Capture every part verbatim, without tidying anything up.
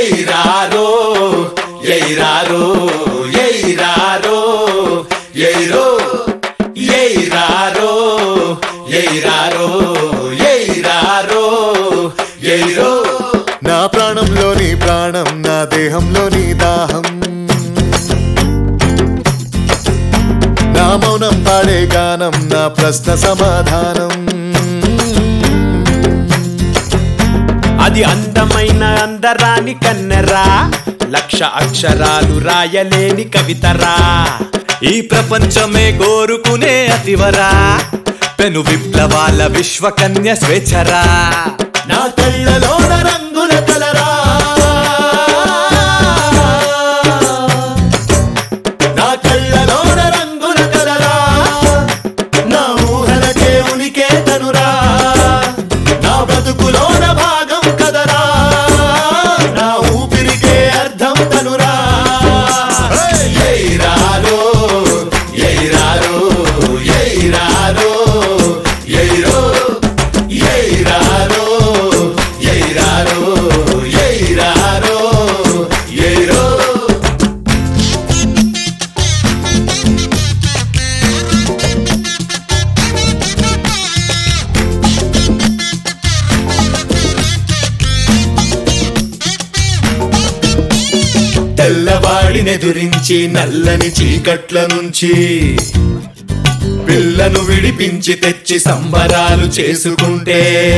ఎయిరారో ఎయిరారో ఎయిరారో aero ఎయిరారో ఎయిరారో ఎయిరారో aero నా ప్రాణంలోని ప్రాణం నా దేహంలోని దాహం నా మౌనం పాడే గానం నా ప్రశ్న సమాధానం అది అందమైన అందరాని కన్నెరా లక్ష అక్షరాలు రాయలేని కవితరా ఈ ప్రపంచమే కోరుకునే అతివరా పెను విప్లవాల విశ్వకన్య స్వేచ్ఛరా నా కళ్ళలోన రంగుల కలరా నా కళ్ళలోన రంగుల కలరా నా ఊహలకే ఉనికే తనురా నా బతుకులోన భాగం కదరా నా ఊపిరికే అర్థం తనురా ఎయిరారో ఎయిరారో ఎయిరారో ఎయిరో ఎయిరారో ఎయిరారో ఎయిరారో ఎయిరో తెల్లవాడినెదురించి నల్లని చీకట్ల నుంచి పిల్లను విడిపించి తెచ్చి సంబరాలు చేసుకుంటే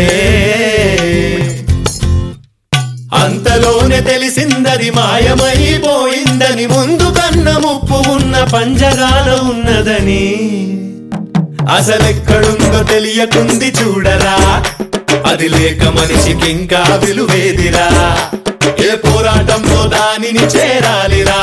అంతలోనే తెలిసిందది మాయమైపోయిందని ముందు కన్న ముప్పు ఉన్న పంజరాలో ఉన్నదని అసలెక్కడుందో తెలియకుంది చూడరా అది లేక మనిషికి ఇంకా విలువేదిరా ఏ పోరాటంలో దానిని చేరాలిరా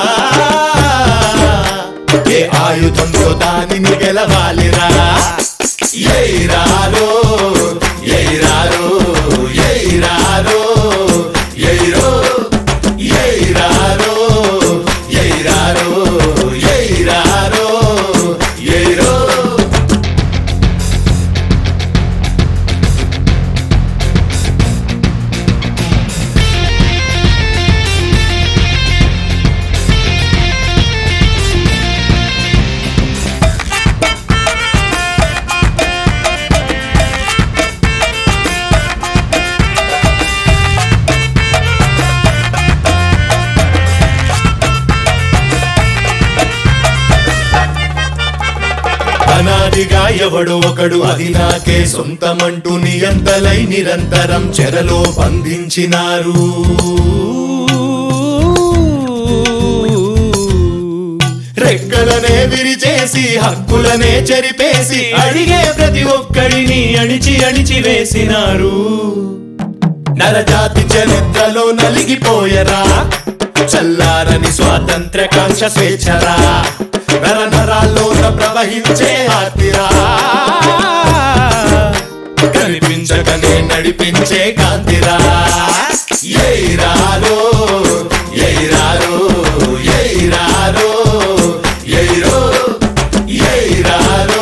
ఏ ఆయుధంతో దానిని గెలవాలిరా ఎయిరారో ఎయిరారో ఎయిరారో ఎయిరో ఎయిరారో ఎయిరారో ఎయిరారో ఎయిరో అనాదిగా ఎవడు ఒకడు అది నాకే సొంతమంటూ నియంతలై నిరంతరం చెరలో బంధించినారు రెక్కలనే విరిచేసి హక్కులనే చెరిపేసి అడిగే ప్రతి ఒక్కడిని అణిచి అణిచి వేసినారు నరజాతి చరిత్రలో నలిగిపోయరా చల్లారని స్వాతంత్ర కాంక్ష స్వేచ్ఛరా నర నరాల్లోన ప్రవహించే ఆర్తిరా కనిపించకనే నడిపించే కాంతిరా ఎయిరారో ఎయిరారో ఎయిరారో ఎయిరో ఎయిరారో